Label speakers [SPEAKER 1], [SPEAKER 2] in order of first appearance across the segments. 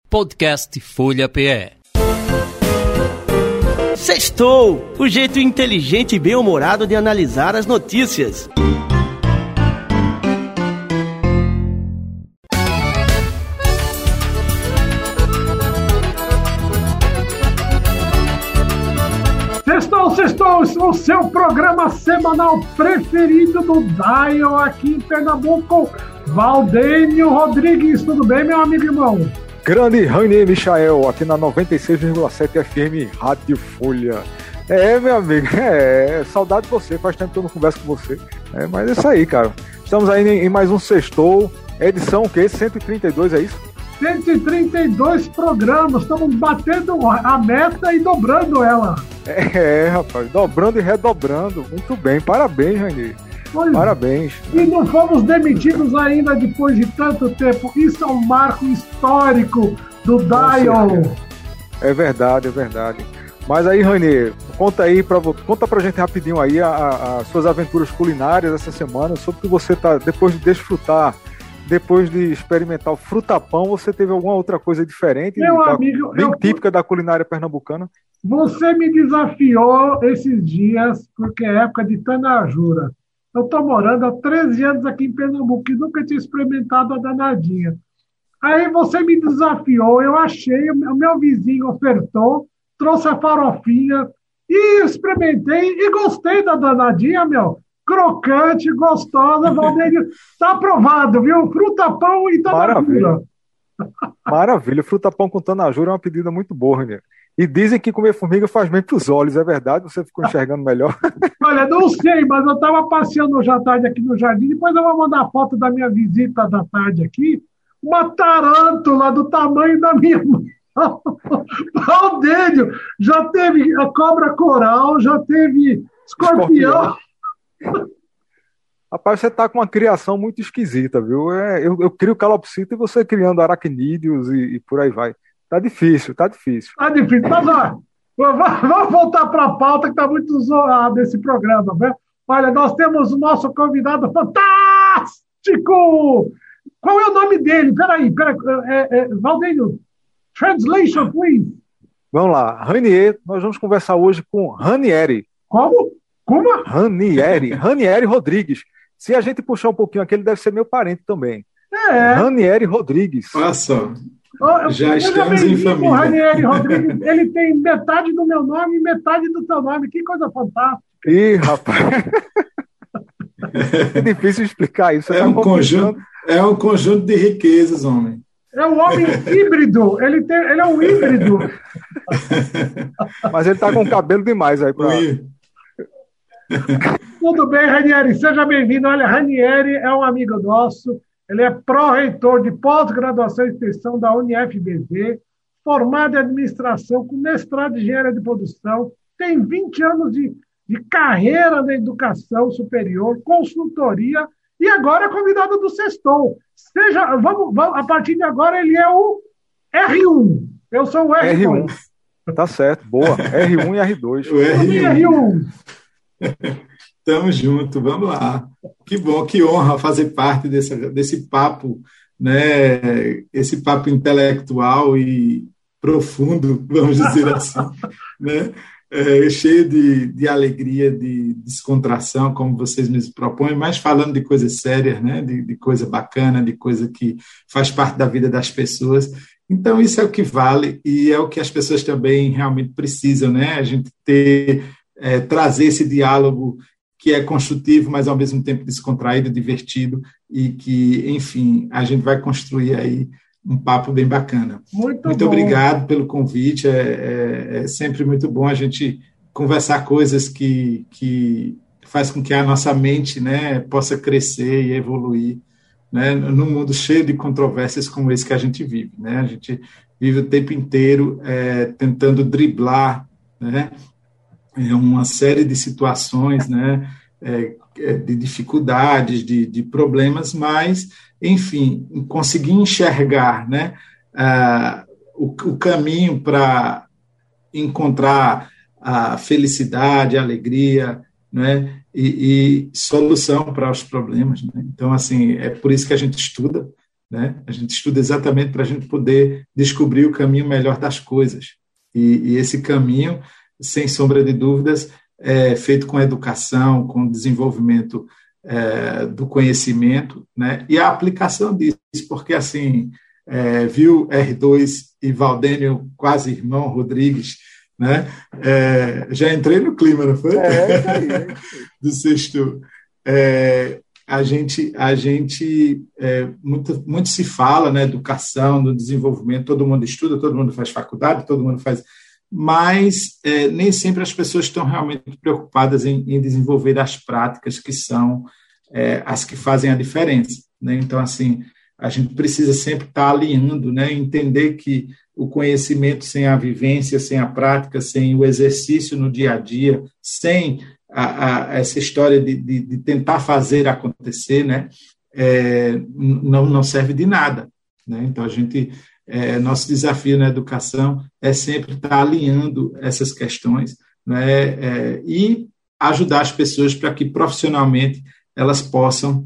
[SPEAKER 1] Podcast Folha PE.
[SPEAKER 2] Sextou! O jeito inteligente e bem-humorado de analisar as notícias.
[SPEAKER 3] Sextou, o seu programa semanal preferido do Dial aqui em Pernambuco. Valdênio Rodrigues, tudo bem, meu amigo irmão?
[SPEAKER 4] Grande Rainer Michael, aqui na 96,7 FM Rádio Folha. Meu amigo, saudade de você, faz tempo que eu não converso com você. Mas é isso aí, cara. Estamos aí em mais um Sextou, edição o quê? 132, é isso?
[SPEAKER 3] 132 programas, estamos batendo a meta e dobrando ela.
[SPEAKER 4] Rapaz, dobrando e redobrando. Muito bem, parabéns, Rainer. Parabéns.
[SPEAKER 3] E não fomos demitidos ainda depois de tanto tempo. Isso é um marco histórico do Dial.
[SPEAKER 4] É verdade. Mas aí, Rainer, conta pra gente rapidinho aí as suas aventuras culinárias essa semana, sobre o que você tá, depois de desfrutar, depois de experimentar o frutapão, você teve alguma outra coisa diferente?
[SPEAKER 3] Meu amigo,
[SPEAKER 4] bem típica da culinária pernambucana?
[SPEAKER 3] Você me desafiou esses dias, porque é época de tanajura. Eu estou morando há 13 anos aqui em Pernambuco e nunca tinha experimentado a danadinha. Aí você me desafiou, eu achei, o meu vizinho ofertou, trouxe a farofinha e experimentei e gostei da danadinha, meu. Crocante, gostosa, Valdênio, tá aprovado, viu? Frutapão e tanajura.
[SPEAKER 4] Maravilha, frutapão com tanajura é uma pedida muito boa, né? E dizem que comer formiga faz bem para os olhos, é verdade? Você ficou enxergando melhor?
[SPEAKER 3] Olha, não sei, mas eu estava passeando hoje à tarde aqui no jardim, depois eu vou mandar foto da minha visita da tarde aqui, uma tarântula do tamanho da minha mão. Valdênio, já teve a cobra coral, já teve escorpião.
[SPEAKER 4] Rapaz, você tá com uma criação muito esquisita, viu? Eu crio calopsita e você criando aracnídeos e por aí vai. Tá difícil. Tá difícil,
[SPEAKER 3] mas olha, vamos voltar para a pauta que está muito zoado esse programa, né? Olha, nós temos o nosso convidado fantástico! Qual é o nome dele? Peraí, Valdênio, translation, please.
[SPEAKER 4] Vamos lá, Ranier, nós vamos conversar hoje com Ranieri.
[SPEAKER 3] Como?
[SPEAKER 4] Ranieri Rodrigues. Se a gente puxar um pouquinho aqui, ele deve ser meu parente também. Ranieri Rodrigues.
[SPEAKER 5] Olha só. Já estamos em família.
[SPEAKER 3] O Ranieri Rodrigues, ele tem metade do meu nome e metade do teu nome. Que coisa fantástica.
[SPEAKER 4] Ih, rapaz. É difícil explicar isso.
[SPEAKER 5] É um conjunto de riquezas, homem.
[SPEAKER 3] É um homem híbrido. Ele é um híbrido.
[SPEAKER 4] Mas ele tá com cabelo demais aí.
[SPEAKER 3] Tudo bem, Ranieri? Seja bem-vindo. Olha, Ranieri é um amigo nosso. Ele é pró-reitor de pós-graduação e extensão da UniFBZ, formado em administração, com mestrado em engenharia de produção, tem 20 anos de carreira na educação superior, consultoria, e agora é convidado do Sextou. Vamos, a partir de agora ele é o R1. Eu sou o R2.
[SPEAKER 4] Tá certo, boa. R1 e R2.
[SPEAKER 3] O R1.
[SPEAKER 5] Tamo junto, vamos lá. Que bom, que honra fazer parte desse papo, né? Esse papo intelectual e profundo, vamos dizer assim, né? Cheio de alegria, de descontração, como vocês me propõem, mas falando de coisas sérias, né? De coisa bacana, de coisa que faz parte da vida das pessoas. Então, isso é o que vale e é o que as pessoas também realmente precisam, né? A gente trazer esse diálogo que é construtivo, mas ao mesmo tempo descontraído, divertido, e que, enfim, a gente vai construir aí um papo bem bacana. Muito obrigado pelo convite, é sempre muito bom a gente conversar coisas que faz com que a nossa mente, né, possa crescer e evoluir, né, num mundo cheio de controvérsias como esse que a gente vive, né? A gente vive o tempo inteiro tentando driblar, né, uma série de situações, né, de dificuldades, de problemas, mas, enfim, conseguir enxergar, né, o caminho para encontrar a felicidade, a alegria, né, e solução para os problemas, né? Então, assim, é por isso que a gente estuda, né? A gente estuda exatamente para a gente poder descobrir o caminho melhor das coisas. E esse caminho, sem sombra de dúvidas, é feito com educação, com desenvolvimento do conhecimento, né? E a aplicação disso, porque assim, viu R2 e Valdênio, quase irmão Rodrigues, né? Já entrei no clima, não foi? Do sexto. A gente muito se fala na educação, no desenvolvimento, todo mundo estuda, todo mundo faz faculdade, todo mundo faz, mas nem sempre as pessoas estão realmente preocupadas em desenvolver as práticas que são as que fazem a diferença, né? Então, assim, a gente precisa sempre estar alinhando, né? Entender que o conhecimento sem a vivência, sem a prática, sem o exercício no dia a dia, sem essa história de tentar fazer acontecer, né? Não serve de nada, né? Então, nosso desafio na educação é sempre estar alinhando essas questões, né? E ajudar as pessoas para que profissionalmente elas possam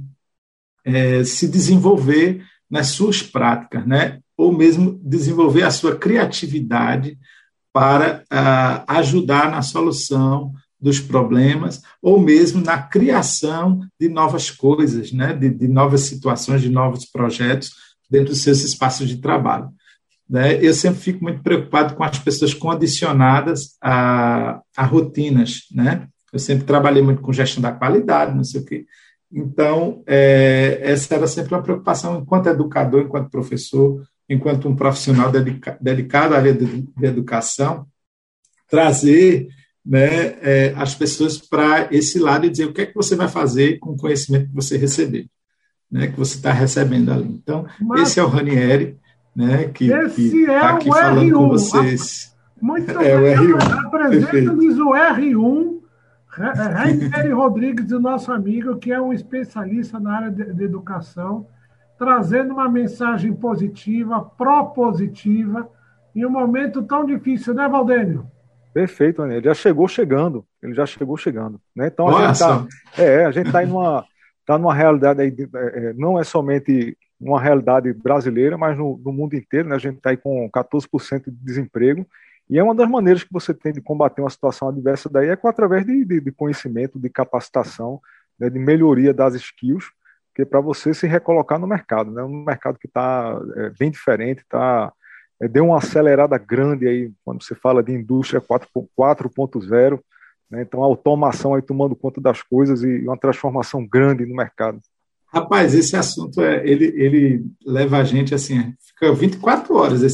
[SPEAKER 5] se desenvolver nas suas práticas, né? Ou mesmo desenvolver a sua criatividade para ajudar na solução dos problemas, ou mesmo na criação de novas coisas, né? De novas situações, de novos projetos dentro dos seus espaços de trabalho, né? Eu sempre fico muito preocupado com as pessoas condicionadas a rotinas, né? Eu sempre trabalhei muito com gestão da qualidade, não sei o quê. Então, essa era sempre uma preocupação enquanto educador, enquanto professor, enquanto um profissional dedicado à área de educação, trazer, né, as pessoas para esse lado e dizer o que é que você vai fazer com o conhecimento que você receber, né, que você está recebendo ali. Então, esse é o Ranieri, né, que está aqui falando com vocês.
[SPEAKER 3] Muito
[SPEAKER 5] o R1.
[SPEAKER 3] Apresenta-nos o R1, Ranieri Rodrigues, o nosso amigo, que é um especialista na área de educação, trazendo uma mensagem positiva, propositiva, em um momento tão difícil, né, Valdênio?
[SPEAKER 4] Perfeito, Ranieri. Ele já chegou chegando, né? Então, a gente está numa realidade aí, não é somente uma realidade brasileira, mas no mundo inteiro, né? A gente está aí com 14% de desemprego, e é uma das maneiras que você tem de combater uma situação adversa daí através de conhecimento, de capacitação, né? De melhoria das skills, que é para você se recolocar no mercado, né? Um mercado que está bem diferente, deu uma acelerada grande aí quando você fala de indústria 4.0, né? Então a automação aí tomando conta das coisas e uma transformação grande no mercado.
[SPEAKER 5] Rapaz, esse assunto ele leva a gente assim, fica 24 horas,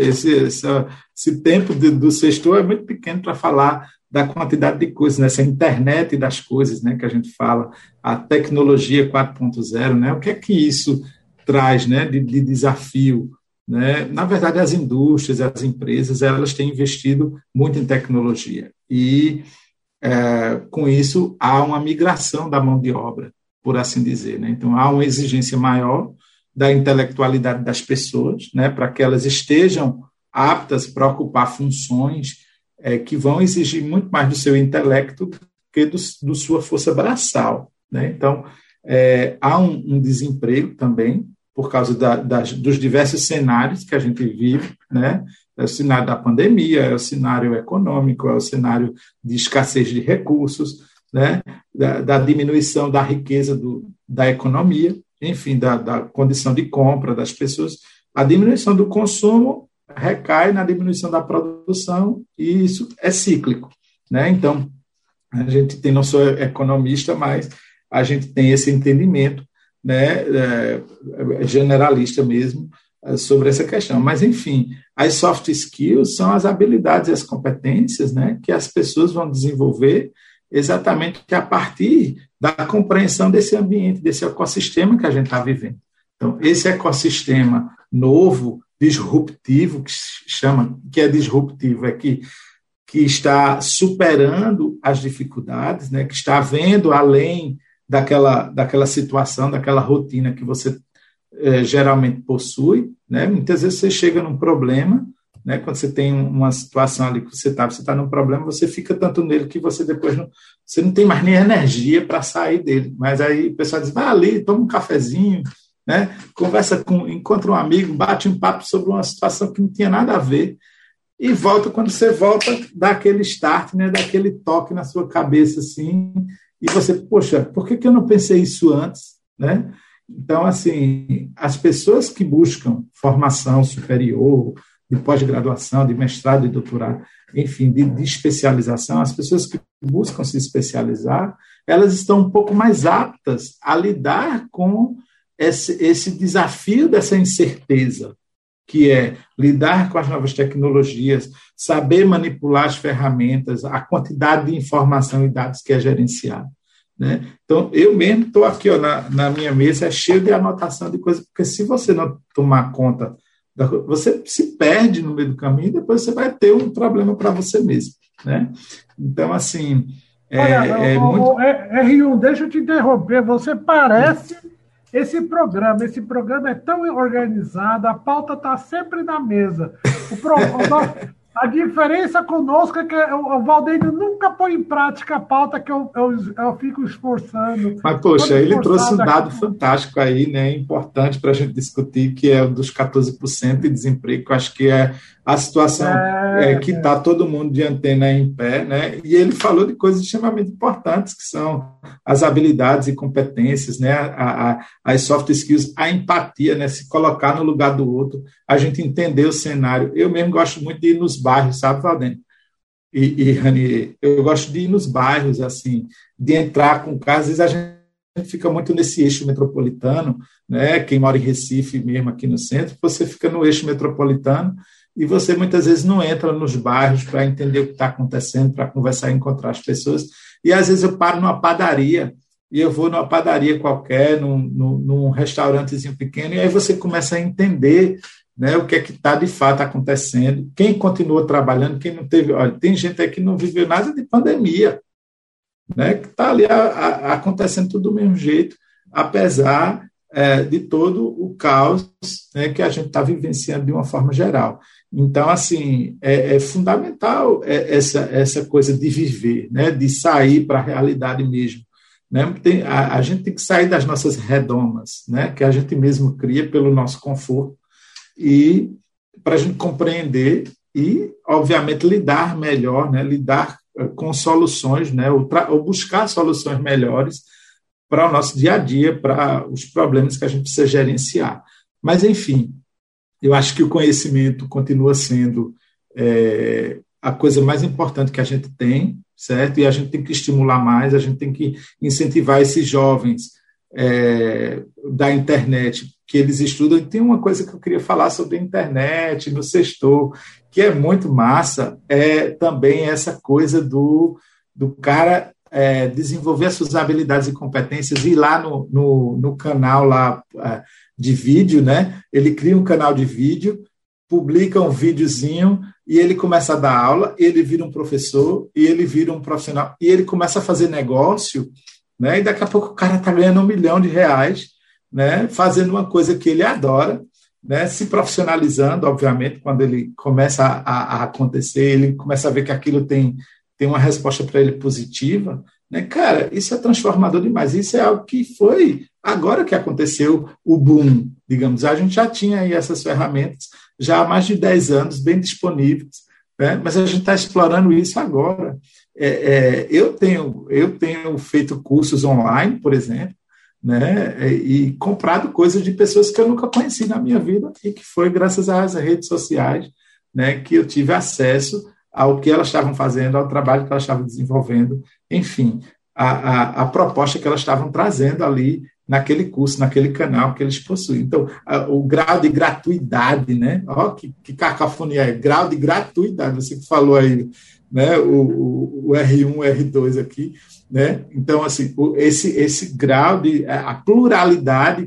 [SPEAKER 5] esse tempo do sexto é muito pequeno para falar da quantidade de coisas, né? Essa internet das coisas, né, que a gente fala, a tecnologia 4.0, né? O que é que isso traz, né, de desafio, né? Na verdade, as indústrias, as empresas, elas têm investido muito em tecnologia e, com isso, há uma migração da mão de obra, por assim dizer, né? Então, há uma exigência maior da intelectualidade das pessoas, né, para que elas estejam aptas para ocupar funções que vão exigir muito mais do seu intelecto que do sua força braçal, né? Então, há um desemprego também, por causa dos diversos cenários que a gente vive, né? É o cenário da pandemia, é o cenário econômico, é o cenário de escassez de recursos, né? Da diminuição da riqueza da economia, enfim, da condição de compra das pessoas. A diminuição do consumo recai na diminuição da produção e isso é cíclico, né? Então, a gente não sou economista, mas a gente tem esse entendimento, né, generalista mesmo, sobre essa questão. Mas, enfim, as soft skills são as habilidades e as competências, né, que as pessoas vão desenvolver exatamente a partir da compreensão desse ambiente, desse ecossistema que a gente está vivendo. Então, esse ecossistema novo, disruptivo, que é disruptivo, que está superando as dificuldades, né, que está vendo além daquela situação, daquela rotina que você geralmente possui, né? Muitas vezes você chega num problema, né? Quando você tem uma situação ali que você está num problema, você fica tanto nele que você depois você não tem mais nem energia para sair dele. Mas aí o pessoal diz, vai ali, toma um cafezinho, né? Encontra um amigo, bate um papo sobre uma situação que não tinha nada a ver, e volta, quando você volta, dá aquele start, né? Dá aquele toque na sua cabeça, assim, e você, poxa, por que eu não pensei isso antes, né? Então, assim, as pessoas que buscam formação superior, de pós-graduação, de mestrado e doutorado, enfim, de especialização, as pessoas que buscam se especializar, elas estão um pouco mais aptas a lidar com esse desafio dessa incerteza, que é lidar com as novas tecnologias, saber manipular as ferramentas, a quantidade de informação e dados que é gerenciada, né? Então, eu mesmo estou aqui, ó, na minha mesa, é cheio de anotação de coisas, porque se você não tomar conta, você se perde no meio do caminho e depois você vai ter um problema para você mesmo, né? Então, assim,
[SPEAKER 3] muito... R1, deixa eu te interromper, você parece esse programa é tão organizado, a pauta está sempre na mesa. A diferença conosco é que o Valdeiro nunca põe em prática a pauta que eu fico esforçando.
[SPEAKER 5] Mas, poxa, ele trouxe um dado fantástico aí, né, importante para a gente discutir, que é o dos 14% de desemprego, que eu acho que é a situação que está todo mundo de antena em pé, né? E ele falou de coisas extremamente importantes, que são as habilidades e competências, né? As soft skills, a empatia, né? Se colocar no lugar do outro, a gente entender o cenário. Eu mesmo gosto muito de ir nos bairros, sabe, Valdênio? E Rani, eu gosto de ir nos bairros, assim, de entrar com carro. Às vezes a gente fica muito nesse eixo metropolitano, né? Quem mora em Recife mesmo, aqui no centro, você fica no eixo metropolitano e você muitas vezes não entra nos bairros para entender o que está acontecendo, para conversar e encontrar as pessoas. E às vezes eu paro numa padaria, e eu vou numa padaria qualquer, num restaurantezinho pequeno, e aí você começa a entender, né, o que é que está de fato acontecendo, quem continua trabalhando, quem não teve... Olha, tem gente aí que não viveu nada de pandemia, né, que está ali acontecendo tudo do mesmo jeito, apesar de todo o caos, né, que a gente está vivenciando de uma forma geral. Então, assim, é fundamental essa coisa de viver, né, de sair para a realidade mesmo. Né? A gente tem que sair das nossas redomas, né, que a gente mesmo cria pelo nosso conforto, e para a gente compreender e, obviamente, lidar melhor, né, lidar com soluções, né, ou buscar soluções melhores para o nosso dia a dia, para os problemas que a gente precisa gerenciar. Mas, enfim, eu acho que o conhecimento continua sendo a coisa mais importante que a gente tem, certo? E a gente tem que estimular mais, a gente tem que incentivar esses jovens da internet, que eles estudam. E tem uma coisa que eu queria falar sobre a internet, no Sextou, que é muito massa, também essa coisa do cara desenvolver as suas habilidades e competências, ir lá no canal lá de vídeo, né? Ele cria um canal de vídeo, publica um videozinho e ele começa a dar aula, ele vira um professor e ele vira um profissional e ele começa a fazer negócio, né? E daqui a pouco o cara está ganhando R$1 milhão, né? Fazendo uma coisa que ele adora, né? Se profissionalizando, obviamente, quando ele começa a acontecer, ele começa a ver que aquilo tem uma resposta para ele positiva, né? Cara, isso é transformador demais. Isso é algo que foi agora que aconteceu o boom, digamos. A gente já tinha aí essas ferramentas já há mais de 10 anos, bem disponíveis, né? Mas a gente está explorando isso agora. Eu tenho feito cursos online, por exemplo, né? E comprado coisas de pessoas que eu nunca conheci na minha vida e que foi graças às redes sociais, né, que eu tive acesso ao que elas estavam fazendo, ao trabalho que elas estavam desenvolvendo, enfim, a proposta que elas estavam trazendo ali naquele curso, naquele canal que eles possuem. Então, o grau de gratuidade, né? Que cacofonia é, grau de gratuidade, você que falou aí, né? O R1, R2 aqui, né? Então, assim, esse grau de a pluralidade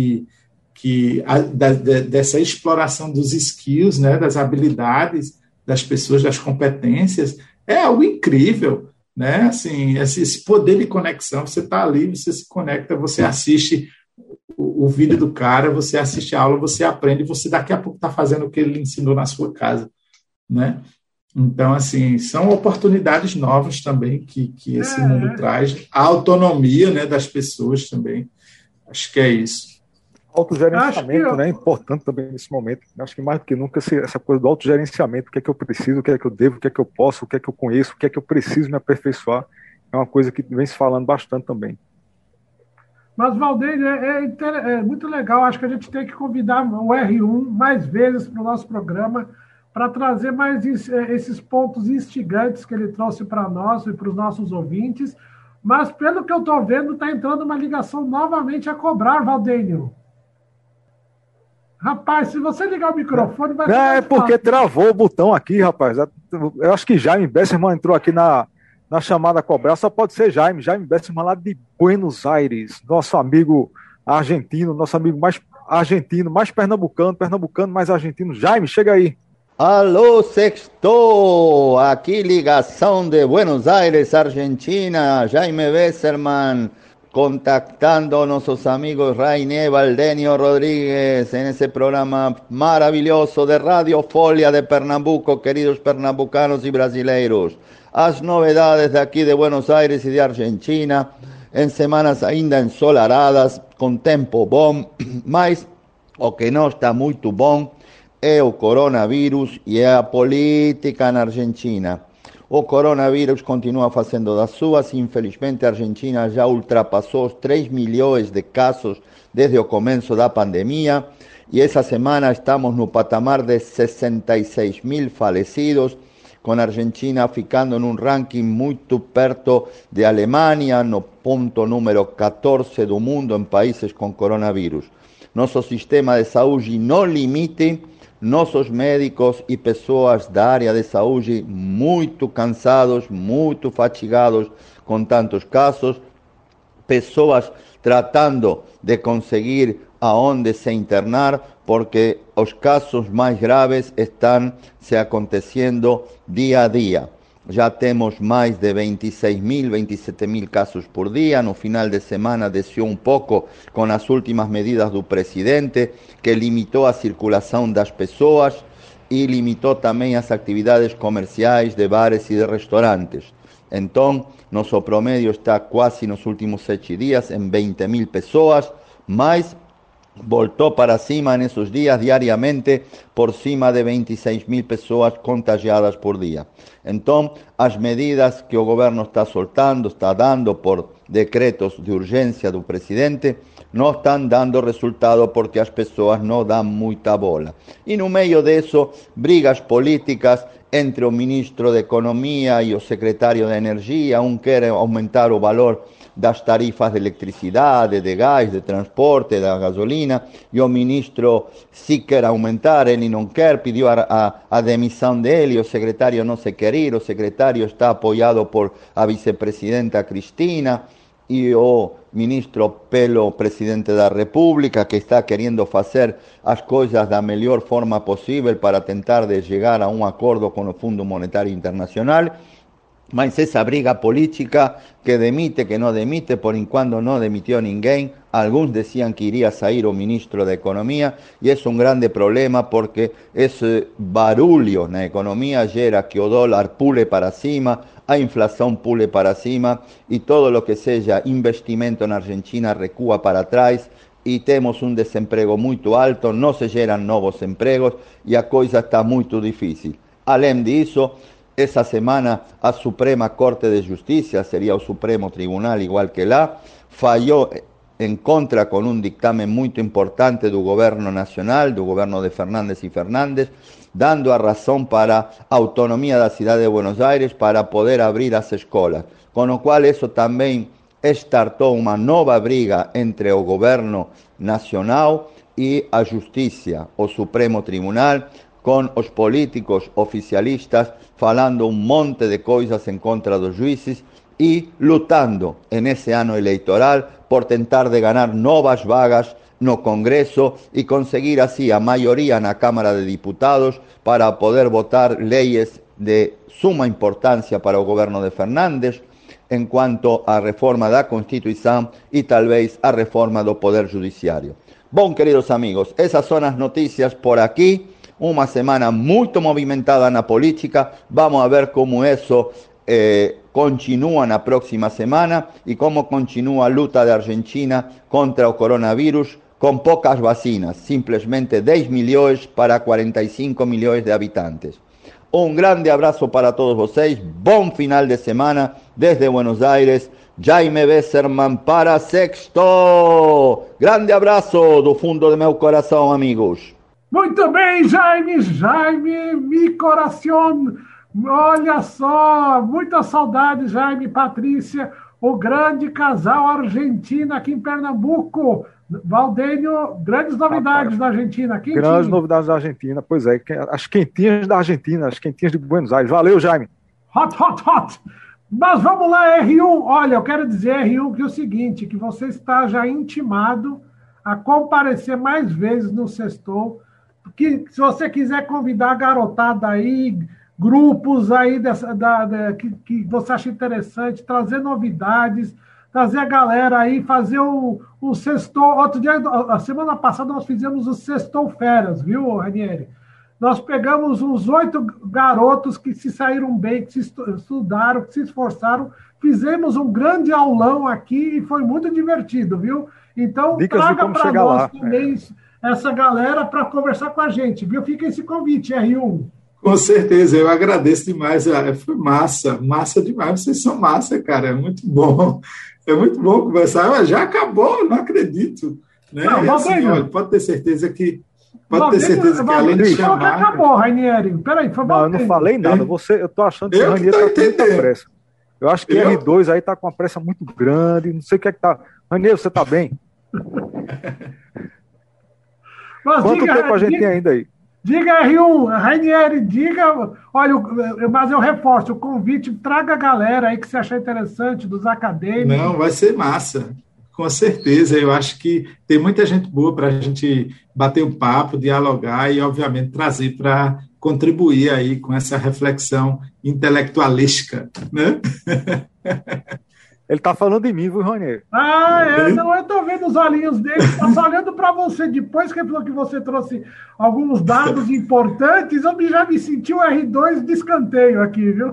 [SPEAKER 5] dessa exploração dos skills, né? Das habilidades das pessoas, das competências, é algo incrível, né? Assim, esse poder de conexão, você está ali, você se conecta, você assiste o vídeo do cara, você assiste a aula, você aprende, você daqui a pouco está fazendo o que ele ensinou na sua casa, né? Então, assim, são oportunidades novas também que esse mundo traz, a autonomia, né, das pessoas também, acho que é isso.
[SPEAKER 4] Autogerenciamento, né? É importante também nesse momento. Acho que mais do que nunca essa coisa do autogerenciamento, o que é que eu preciso, o que é que eu devo, o que é que eu posso, o que é que eu conheço, o que é que eu preciso me aperfeiçoar, é uma coisa que vem se falando bastante também.
[SPEAKER 3] Mas, Valdeir, é muito legal. Acho que a gente tem que convidar o R1 mais vezes para o nosso programa para trazer mais esses pontos instigantes que ele trouxe para nós e para os nossos ouvintes. Mas, pelo que eu estou vendo, está entrando uma ligação novamente a cobrar, Valdeir. Rapaz, se você ligar o microfone, vai ser.
[SPEAKER 4] É porque travou o botão aqui, rapaz. Eu acho que Jaime Besserman entrou aqui na chamada a cobrar. Só pode ser Jaime Besserman lá de Buenos Aires, nosso amigo argentino, nosso amigo mais argentino, mais pernambucano mais argentino. Jaime, chega aí.
[SPEAKER 6] Alô, sexto! Aqui ligação de Buenos Aires, Argentina, Jaime Besserman, contactando a nuestros amigos Rainer Valdenio Rodríguez en ese programa maravilloso de Radio Folia de Pernambuco, queridos pernambucanos y brasileiros. As novedades de aquí de Buenos Aires y de Argentina, en semanas ainda ensolaradas, con tempo bom, mas o que não está muito bom é o coronavírus e é a política na Argentina. O coronavírus continua fazendo das suas. Infelizmente, a Argentina já ultrapassou os 3 milhões de casos desde o começo da pandemia. E essa semana estamos no patamar de 66 mil falecidos, com a Argentina ficando num ranking muito perto de Alemanha, no ponto número 14 do mundo em países com coronavírus. Nosso sistema de saúde no limite. Nossos médicos e pessoas da área de saúde muito cansados, muito fatigados com tantos casos, pessoas tratando de conseguir aonde se internar, porque os casos mais graves estão se acontecendo dia a dia. Já temos mais de 26 mil, 27 mil casos por dia. No final de semana desceu um pouco com as últimas medidas do presidente, que limitou a circulação das pessoas e limitou também as atividades comerciais de bares e de restaurantes. Então, nosso promédio está quase nos últimos 7 dias em 20 mil pessoas, mas voltou para cima nesses dias diariamente por cima de 26 mil pessoas contagiadas por dia. Então, as medidas que o governo está soltando, está dando por decretos de urgência do presidente, não estão dando resultado porque as pessoas não dão muita bola. E no meio disso, brigas políticas entre o ministro de Economia e o secretário de Energia. Um quer aumentar o valor das tarifas de eletricidade, de gás, de transporte, da gasolina, e o ministro se quer aumentar, ele não quer, pediu a demissão dele, o secretário não se quer ir, o secretário está apoiado por a vicepresidenta Cristina, e o ministro pelo presidente da República, que está querendo fazer as coisas da melhor forma possível para tentar de chegar a um acordo com o Fundo Monetário Internacional. Mas essa briga política que demite, que não demite, por enquanto não demitiu ninguém. Alguns diziam que iria sair o ministro da Economia, e é um grande problema porque esse barulho na economia gera que o dólar pule para cima, a inflação pule para cima, e todo o que seja investimento na Argentina recua para trás, e temos um desemprego muito alto, não se geram novos empregos, e a coisa está muito difícil. Além disso, essa semana a Suprema Corte de Justiça, seria o Supremo Tribunal igual que lá, falhou em contra com um dictamen muito importante do governo nacional, do governo de Fernández e Fernández, dando a razão para a autonomia da cidade de Buenos Aires para poder abrir as escolas. Com o qual isso também startou uma nova briga entre o governo nacional e a Justiça, o Supremo Tribunal, com os políticos oficialistas falando um monte de coisas em contra dos juízes e lutando nesse ano eleitoral por tentar de ganhar novas vagas no Congresso e conseguir assim a maioria na Câmara de Diputados para poder votar leis de suma importância para o governo de Fernández, em quanto à reforma da Constituição e talvez a reforma do Poder Judiciário. Bom, queridos amigos, essas são as notícias por aqui. Uma semana muito movimentada na política. Vamos a ver como isso continua na próxima semana e como continua a luta da Argentina contra o coronavírus, com poucas vacinas, simplesmente 10 milhões para 45 milhões de habitantes. Um grande abraço para todos vocês, bom final de semana desde Buenos Aires, Jaime Besserman para Sexto. Grande abraço do fundo do meu coração, amigos.
[SPEAKER 3] Muito bem, Jaime, mi coração. Olha só, muita saudade, Jaime e Patrícia, o grande casal argentino aqui em Pernambuco. Valdênio, grandes novidades da Argentina. Quentinho.
[SPEAKER 4] Grandes novidades da Argentina, pois é, as quentinhas da Argentina, as quentinhas de Buenos Aires. Valeu, Jaime.
[SPEAKER 3] Hot. Mas vamos lá, R1. Olha, eu quero dizer, R1, que é o seguinte, que você está já intimado a comparecer mais vezes no Sextou, que se você quiser convidar a garotada aí, grupos aí que você acha interessante, trazer novidades, trazer a galera aí, fazer o Sextou. Outro dia, a semana passada, nós fizemos o Sextou Férias, viu, Ranieri? Nós pegamos uns 8 garotos que se saíram bem, que se estudaram, que se esforçaram, fizemos um grande aulão aqui e foi muito divertido, viu? Então,
[SPEAKER 4] dicas
[SPEAKER 3] traga para nós
[SPEAKER 4] lá
[SPEAKER 3] também essa galera para conversar com a gente, viu? Fica esse convite, R1.
[SPEAKER 5] Com certeza, eu agradeço demais. Foi massa demais. Vocês são massa, cara. É muito bom conversar. Já acabou, não acredito. Né?
[SPEAKER 3] Não,
[SPEAKER 5] assim, olha, pode ter certeza que além de chamar...
[SPEAKER 3] que acabou, Rainieri. Peraí, foi
[SPEAKER 4] não, eu não falei nada. Eu tô achando que o Rainieri tá com muita pressa. Eu acho que R2 aí tá com uma pressa muito grande. Não sei o que é que tá. Rainieri, você tá bem?
[SPEAKER 3] Mas
[SPEAKER 4] quanto tempo a gente tem ainda aí?
[SPEAKER 3] Diga, R1, Rainieri, diga. Olha, mas eu reforço o convite, traga a galera aí que você achar interessante, dos acadêmicos.
[SPEAKER 5] Não, vai ser massa, com certeza. Eu acho que tem muita gente boa para a gente bater um papo, dialogar e, obviamente, trazer para contribuir aí com essa reflexão intelectualística, né?
[SPEAKER 4] Ele tá falando de mim, viu, Rainieri?
[SPEAKER 3] Não, eu tô vendo os olhinhos dele, tá só olhando para você. Depois que ele falou que você trouxe alguns dados importantes, eu já me senti o R2 de escanteio aqui, viu?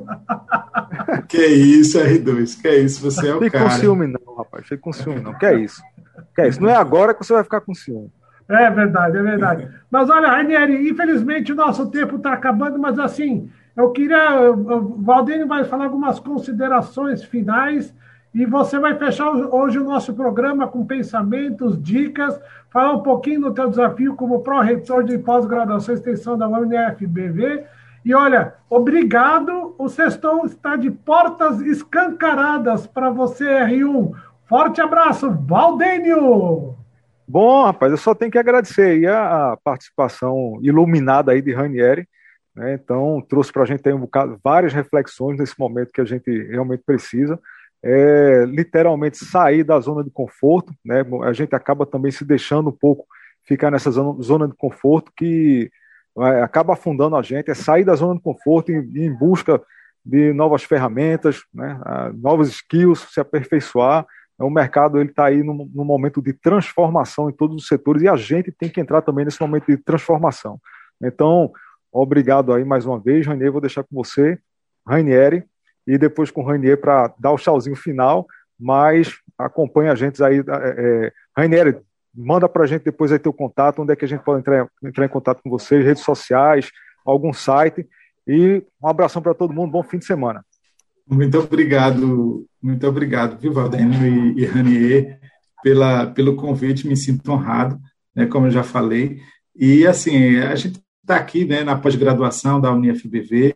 [SPEAKER 5] Que isso, R2, que isso, você é o cara.
[SPEAKER 4] Fique com ciúme não, rapaz, fique com ciúme não, que é isso? Não é agora que você vai ficar com ciúme.
[SPEAKER 3] É verdade. Mas olha, Rainieri, infelizmente o nosso tempo está acabando, mas assim, eu queria... O Valdênio vai falar algumas considerações finais e você vai fechar hoje o nosso programa com pensamentos, dicas, falar um pouquinho do teu desafio como pró-reitor de pós-graduação e extensão da UniFBV. E olha, obrigado, o Sextou está de portas escancaradas para você, R1. Forte abraço, Valdênio!
[SPEAKER 4] Bom, rapaz, eu só tenho que agradecer aí a participação iluminada aí de Rainieri, né? Então, trouxe para a gente aí várias reflexões nesse momento que a gente realmente precisa. Literalmente sair da zona de conforto, né? A gente acaba também se deixando um pouco ficar nessa zona de conforto que acaba afundando a gente, sair da zona de conforto e ir em busca de novas ferramentas, né? Novos skills, se aperfeiçoar. O mercado está aí num momento de transformação em todos os setores e a gente tem que entrar também nesse momento de transformação. Então, obrigado aí mais uma vez, Rainieri, vou deixar com você, Rainieri, e depois com o Rainieri para dar o tchauzinho final, mas acompanha a gente aí. Rainieri, manda para a gente depois aí teu contato, onde é que a gente pode entrar em contato com vocês, redes sociais, algum site, e um abração para todo mundo, bom fim de semana.
[SPEAKER 5] Muito obrigado, viu, Valdênio e Rainieri, pelo convite, me sinto honrado, né, como eu já falei, e assim, a gente está aqui, né, na pós-graduação da UniFBV,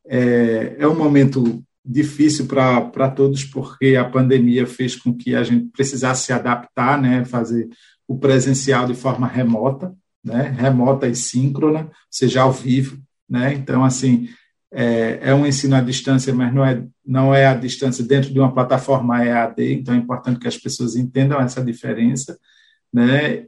[SPEAKER 5] é um momento difícil para todos, porque a pandemia fez com que a gente precisasse se adaptar, né, fazer o presencial de forma remota, né, remota e síncrona, ou seja, ao vivo, né, então, assim, é um ensino à distância, mas não é à distância dentro de uma plataforma EAD, então é importante que as pessoas entendam essa diferença, né,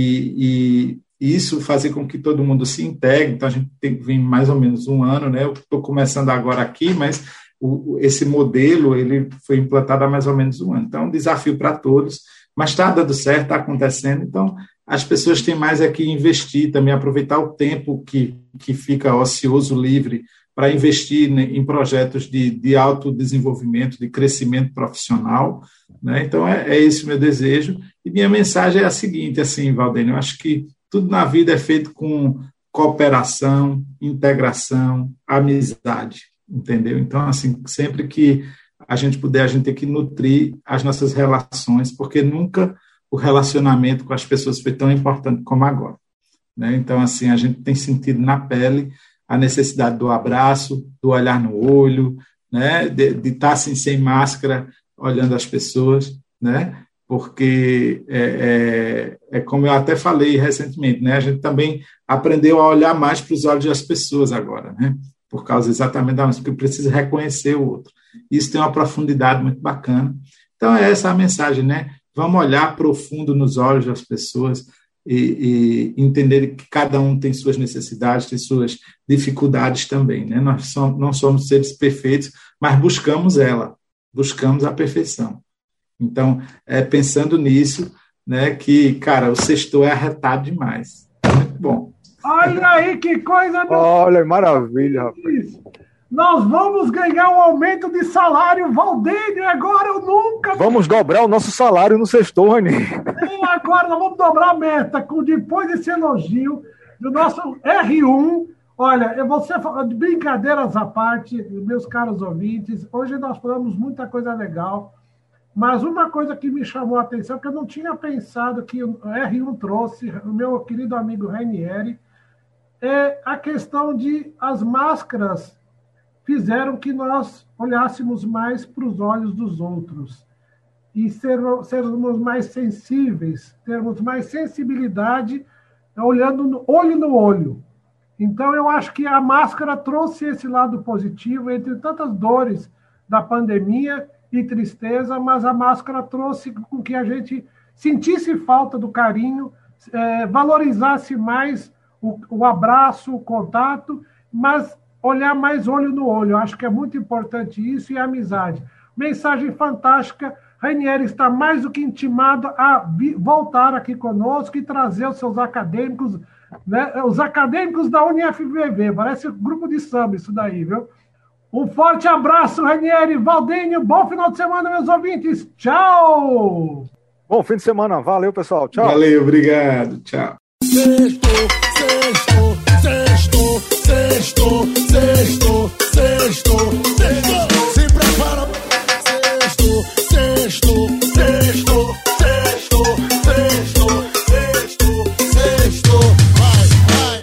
[SPEAKER 5] e isso fazer com que todo mundo se integre. Então a gente vem mais ou menos um ano, né, eu estou começando agora aqui, mas esse modelo ele foi implantado há mais ou menos um ano, então é um desafio para todos, mas está dando certo, está acontecendo, então as pessoas têm mais que investir, também aproveitar o tempo que fica ocioso, livre, para investir em projetos de autodesenvolvimento, de crescimento profissional, né? Então, é esse o meu desejo. E minha mensagem é a seguinte, assim, Valdênio, eu acho que tudo na vida é feito com cooperação, integração, amizade, entendeu? Então, assim, sempre que a gente puder, a gente tem que nutrir as nossas relações, porque nunca o relacionamento com as pessoas foi tão importante como agora, né? Então, assim, a gente tem sentido na pele a necessidade do abraço, do olhar no olho, né? De estar assim, sem máscara, olhando as pessoas, né? Porque é como eu até falei recentemente, né? A gente também aprendeu a olhar mais para os olhos das pessoas agora, né? Por causa exatamente da música, porque precisa reconhecer o outro. Isso tem uma profundidade muito bacana. Então, é essa a mensagem, né? Vamos olhar profundo nos olhos das pessoas e entender que cada um tem suas necessidades, tem suas dificuldades também, né? Nós não somos seres perfeitos, mas buscamos a perfeição. Então, pensando nisso, né, que, cara, o sextou é arretado demais. Muito bom.
[SPEAKER 3] Olha aí que coisa...
[SPEAKER 4] Olha, maravilha, rapaz.
[SPEAKER 3] Nós vamos ganhar um aumento de salário, Valdênio, agora eu nunca...
[SPEAKER 4] Vamos dobrar o nosso salário no sextou, Rani.
[SPEAKER 3] Agora nós vamos dobrar a meta, depois desse elogio do nosso R1. Olha, de brincadeiras à parte, meus caros ouvintes, hoje nós falamos muita coisa legal, mas uma coisa que me chamou a atenção, que eu não tinha pensado que o R1 trouxe, o meu querido amigo Rainieri, é a questão de as máscaras fizeram que nós olhássemos mais para os olhos dos outros e sermos mais sensíveis, termos mais sensibilidade olhando olho no olho. Então, eu acho que a máscara trouxe esse lado positivo, entre tantas dores da pandemia e tristeza, mas a máscara trouxe com que a gente sentisse falta do carinho, valorizasse mais o abraço, o contato, mas olhar mais olho no olho. Eu acho que é muito importante isso e a amizade. Mensagem fantástica. Rainieri está mais do que intimado a voltar aqui conosco e trazer os seus acadêmicos, né? Os acadêmicos da UniFVB. Parece um grupo de samba isso daí, viu? Um forte abraço, Rainieri. Valdênio, bom final de semana, meus ouvintes. Tchau!
[SPEAKER 4] Bom fim de semana. Valeu, pessoal. Tchau.
[SPEAKER 5] Valeu, obrigado. Tchau.
[SPEAKER 7] Sextou. Se prepara. Sextou. Vai.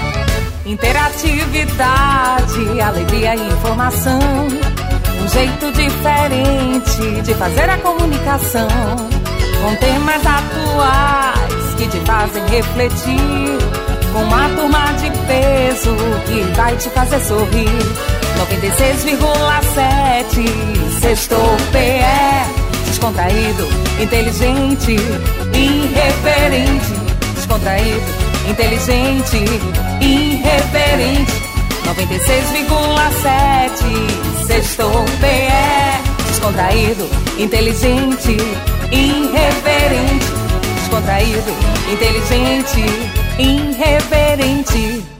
[SPEAKER 8] Interatividade, alegria e informação. Um jeito diferente de fazer a comunicação. Com temas atuais que te fazem refletir. Com uma turma de peso que vai te fazer sorrir. 96,7 Sextou PE. Descontraído, inteligente, irreverente. Descontraído, inteligente, irreverente. 96,7 Sextou PE. Descontraído, inteligente, irreverente. Descontraído, inteligente, irreverente.